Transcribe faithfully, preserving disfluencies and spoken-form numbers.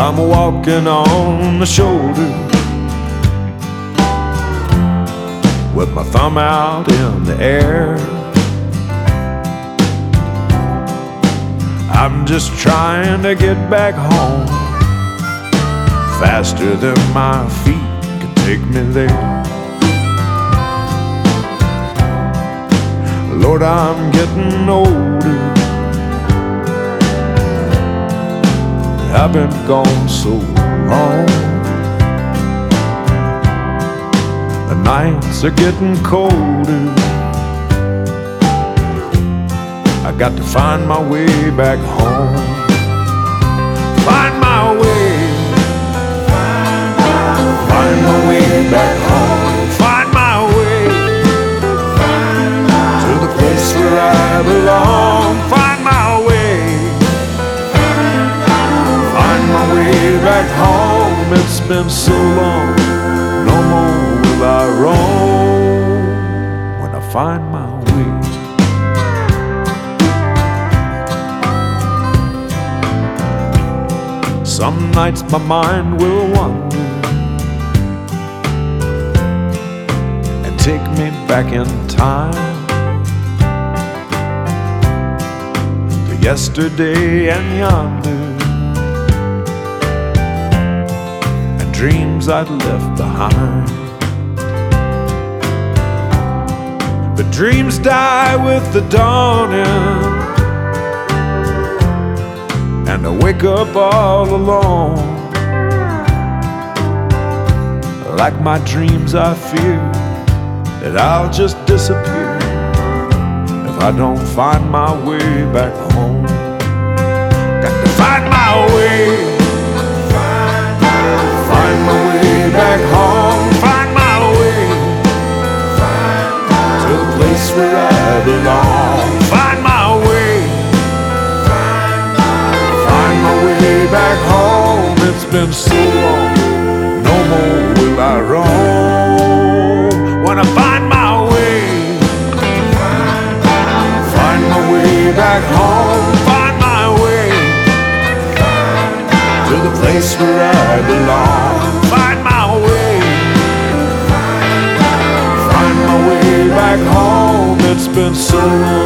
I'm walking on the shoulder with my thumb out in the air. I'm just trying to get back home faster than my feet can take me there. Lord, I'm getting older. I've been gone so long. The nights are getting colder. I got to find my way back home. Find my way. Find my way back home. Find my way to the place where I belong. Find my way. Find my way back home. It's been so long, no more will I roam when I find my way. Some nights my mind will wander and take me back in time to yesterday and yonder, and dreams I'd left behind. But dreams die with the dawning, and I wake up all alone. Like my dreams, I fear that I'll just disappear if I don't find my way back home. Got to find my way. Find my way back home. Find my way to the place where I belong. Find my way. Back home, it's been so long, no more will I roam when I find my way. Find my way back home. Find my way to the place where I belong. Find my way. Find my way back home. It's been so long.